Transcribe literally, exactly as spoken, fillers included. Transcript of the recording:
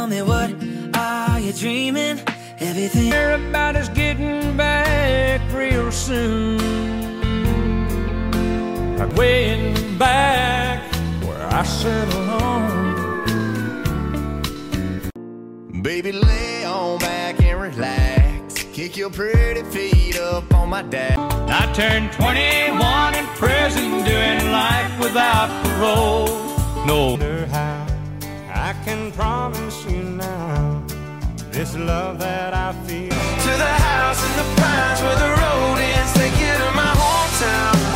tell me, what are you dreaming? Everything about is getting back real soon. I'm way back where I settle on. Baby, lay on back and relax. Kick your pretty feet up on my dash. I turned twenty-one in prison, doing life without parole. No matter how I can promise you now, this love that I feel. To the house in the pines where the road ends, take you to my hometown.